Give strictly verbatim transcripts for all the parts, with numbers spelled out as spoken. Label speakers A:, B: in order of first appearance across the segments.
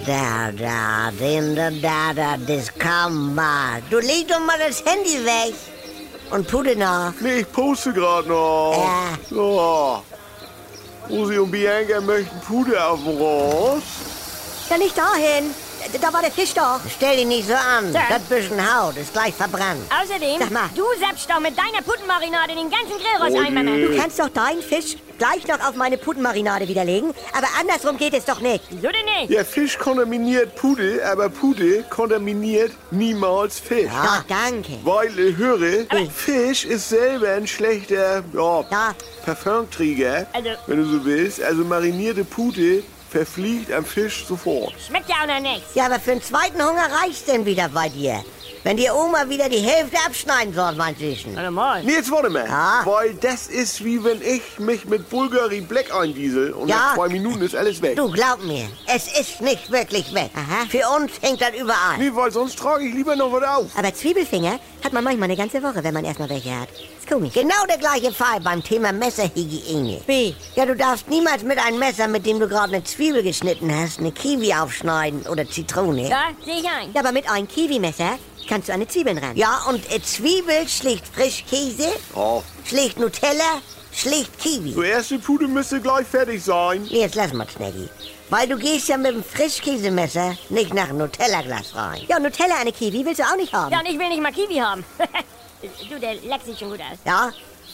A: Da, da, din, da, da, da, das kann mal. Du leg doch mal das Handy weg. Und putte nach.
B: Nee, ich poste gerade noch.
A: Ja.
B: So. Rosi und Bianca möchten Puder auf dem Rost.
C: Ja, nicht dahin. Da war der Fisch doch.
A: Stell dich nicht so an.
D: Sir.
A: Das bisschen Haut ist gleich verbrannt.
D: Außerdem,
C: Sag mal.
D: du selbst doch mit deiner Puttenmarinade den ganzen Grillrost
B: Oh
D: einmachen.
B: je.
C: Du kannst doch deinen Fisch gleich noch auf meine Puttenmarinade widerlegen, aber andersrum geht es doch nicht.
D: So denn nicht?
B: Ja, Fisch kontaminiert Pudel, aber Pudel kontaminiert niemals Fisch.
C: Ja, danke.
B: Weil, äh, höre, Fisch ist selber ein schlechter, ja,
C: Ja.
B: Parfumträger,
D: Also-
B: wenn du so willst. Also marinierte Pute verfliegt am Fisch sofort.
D: Schmeckt ja auch noch nichts.
A: Ja, aber für den zweiten Hunger reicht's denn wieder bei dir. Wenn die Oma wieder die Hälfte abschneiden soll, mein Süßen.
D: Warte mal.
B: Nee, jetzt warte mal.
A: Ja.
B: Weil das ist wie wenn ich mich mit Bulgari Black eindiesel und
A: Ja.
B: nach zwei Minuten ist alles weg.
A: Du, glaub mir, es ist nicht wirklich weg.
C: Aha.
A: Für uns hängt das überall.
B: Nee, weil sonst trage ich lieber noch was auf.
C: Aber Zwiebelfinger hat man manchmal eine ganze Woche, wenn man erstmal welche hat. Ist komisch.
A: Genau der gleiche Fall beim Thema Messerhygiene.
C: Wie?
A: Ja, du darfst niemals mit einem Messer, mit dem du gerade eine Zwiebel geschnitten hast, eine Kiwi aufschneiden oder Zitrone.
D: Ja, sehe ich ein.
C: Ja, aber mit einem Kiwi-Messer kannst du an die Zwiebeln ran.
A: Ja, und äh, Zwiebel schlägt Frischkäse,
B: Oh.
A: schlägt Nutella, schlägt Kiwi.
B: Die erste Pute müsste gleich fertig sein.
A: Nee, jetzt lass mal, Snaggy. Weil du gehst ja mit dem Frischkäsemesser nicht nach einem Nutella-Glas rein.
C: Ja, und Nutella an eine Kiwi willst du auch nicht haben.
D: Ja, und ich will nicht mal Kiwi haben. Du, der leckt sich schon gut aus.
A: Ja,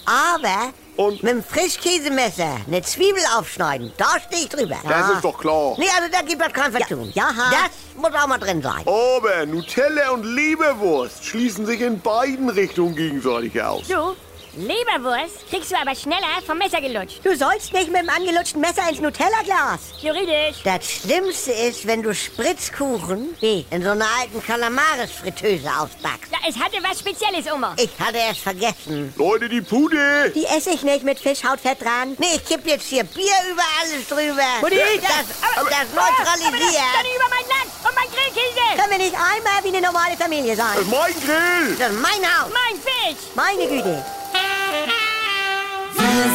A: aber
B: Und-
A: mit dem Frischkäsemesser eine Zwiebel aufschneiden, da stehe ich drüber.
B: Das ist doch klar.
A: Nee, also da gibt es kein Vertun.
C: Ja, ja.
A: Das muss auch mal drin sein.
B: Aber Nutella und Leberwurst schließen sich in beiden Richtungen gegenseitig aus.
D: Du, Leberwurst kriegst du aber schneller vom Messer gelutscht.
C: Du sollst nicht mit dem angelutschten Messer ins Nutella-Glas.
D: Theoretisch.
A: Das Schlimmste ist, wenn du Spritzkuchen
C: Wie?
A: in so einer alten Kalamaris-Fritteuse ausbackst.
D: Ja, es hatte was Spezielles, Oma.
A: Ich hatte es vergessen.
B: Leute, die Pute!
C: Die esse ich nicht mit Fischhautfett dran.
A: Nee, ich kipp jetzt hier Bier über alles drüber.
C: Mutti,
A: das,
D: aber-
A: das
D: Aber
A: neutralisiert.
D: das, dann über mein Land und mein Grillkäse.
C: Können wir nicht einmal wie eine normale Familie
B: Das
C: sein?
B: ist mein Grill!
A: Das ist mein Haus.
D: Mein Fisch.
C: Meine Güte.
E: Werbung.